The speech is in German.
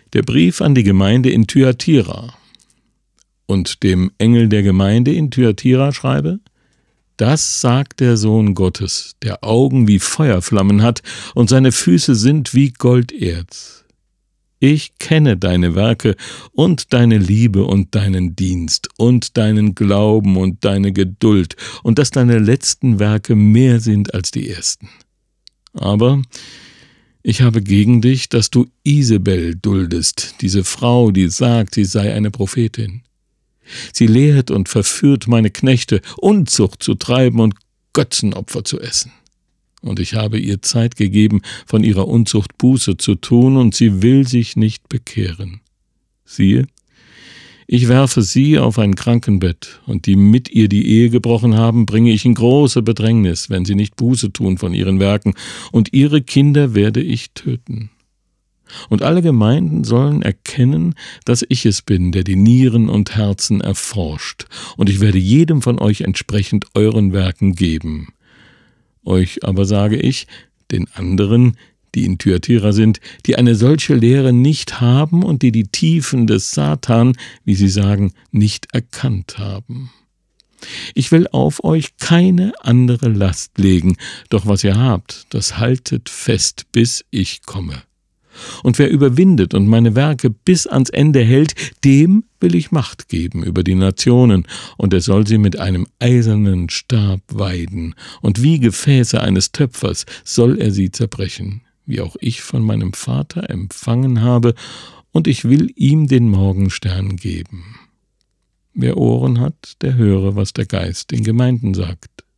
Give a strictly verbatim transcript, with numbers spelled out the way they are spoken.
Der Brief an die Gemeinde in Thyatira. Und dem Engel der Gemeinde in Thyatira schreibe: Das sagt der Sohn Gottes, der Augen wie Feuerflammen hat und seine Füße sind wie Golderz. Ich kenne deine Werke und deine Liebe und deinen Dienst und deinen Glauben und deine Geduld und dass deine letzten Werke mehr sind als die ersten. Aber ich habe gegen dich, dass du Isabel duldest, diese Frau, die sagt, sie sei eine Prophetin. Sie lehrt und verführt meine Knechte, Unzucht zu treiben und Götzenopfer zu essen. Und ich habe ihr Zeit gegeben, von ihrer Unzucht Buße zu tun, und sie will sich nicht bekehren. Siehe, ich werfe sie auf ein Krankenbett, und die mit ihr die Ehe gebrochen haben, bringe ich in große Bedrängnis, wenn sie nicht Buße tun von ihren Werken, und ihre Kinder werde ich töten. Und alle Gemeinden sollen erkennen, dass ich es bin, der die Nieren und Herzen erforscht, und ich werde jedem von euch entsprechend euren Werken geben. Euch aber sage ich, den anderen, die in Thyatira sind, die eine solche Lehre nicht haben und die die Tiefen des Satan, wie sie sagen, nicht erkannt haben. Ich will auf euch keine andere Last legen, doch was ihr habt, das haltet fest, bis ich komme. Und wer überwindet und meine Werke bis ans Ende hält, dem will ich Macht geben über die Nationen, und er soll sie mit einem eisernen Stab weiden, und wie Gefäße eines Töpfers soll er sie zerbrechen, wie auch ich von meinem Vater empfangen habe, und ich will ihm den Morgenstern geben. Wer Ohren hat, der höre, was der Geist den Gemeinden sagt.